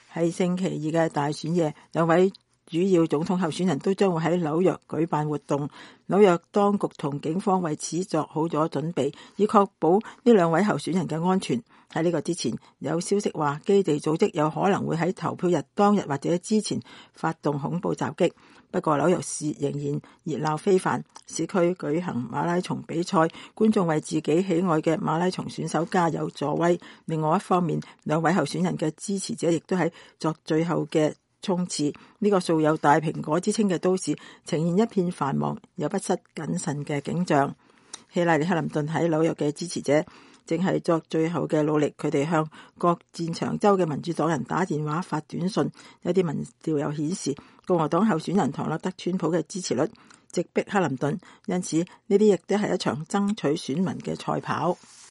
喺星期二嘅大選夜，兩位主要總統候選人都將會喺紐約舉辦活動。紐約當局同警方為此作好咗準備，以確保呢兩位候選人嘅安全。喺呢個之前，有消息話基地組織有可能會喺投票日當日或者之前發動恐怖襲擊。不過紐約市仍然熱鬧非凡，市區舉行馬拉松比賽，觀眾為自己喜愛嘅馬拉松選手加油助威。另外一方面，兩位候選人嘅支持者亦都喺作最後嘅衝刺。呢個素有大蘋果之稱嘅都市呈現一片繁忙又不失謹慎嘅景象。希拉里克林頓喺紐約嘅支持者正係作最後嘅努力，佢哋向各戰場州嘅民主黨人打電話發短信。有啲民調又顯示共和黨候選人唐納德川普嘅支持率直逼克林頓，因此呢啲亦都係一場爭取選民嘅賽跑。